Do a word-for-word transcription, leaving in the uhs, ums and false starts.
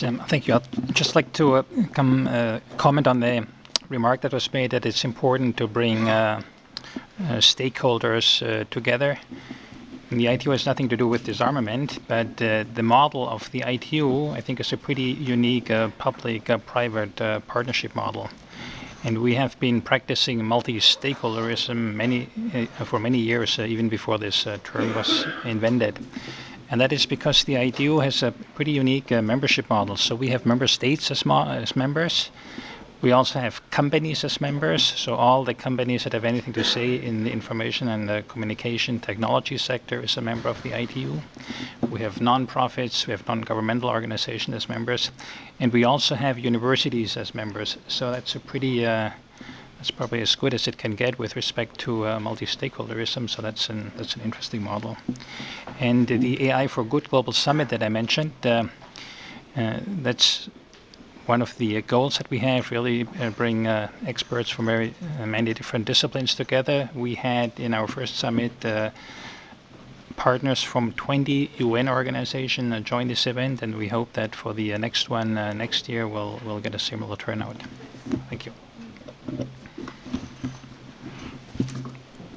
Yes, um, thank you. I'd just like to uh, come uh, comment on the remark that was made that it's important to bring uh, uh, stakeholders uh, together. And the I T U has nothing to do with disarmament, but uh, the model of the I T U, I think, is a pretty unique uh, public-private uh, partnership model. And we have been practicing multi-stakeholderism many uh, for many years, uh, even before this uh, term was invented. And that is because the I T U has a pretty unique uh, membership model. So we have member states as, as members. We also have companies as members. So all the companies that have anything to say in the information and the communication technology sector is a member of the I T U. We have nonprofits, we have non-governmental organizations as members, and we also have universities as members. So that's a pretty, uh, that's probably as good as it can get with respect to uh, multi-stakeholderism. So that's an that's an interesting model. And the A I for Good Global Summit that I mentioned, uh, uh, that's one of the goals that we have, really uh, bring uh, experts from very uh, many different disciplines together. We had in our first summit uh, partners from twenty U N organizations uh, join this event, and we hope that for the uh, next one uh, next year we'll, we'll get a similar turnout. Thank you.